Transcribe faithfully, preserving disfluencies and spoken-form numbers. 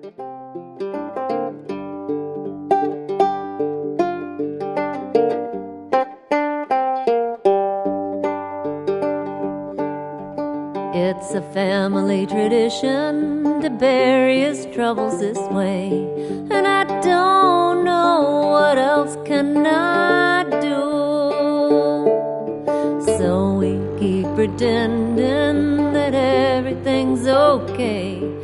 It's a family tradition to bury his troubles this way, and I don't know what else can I do. So we keep pretending that everything's okay,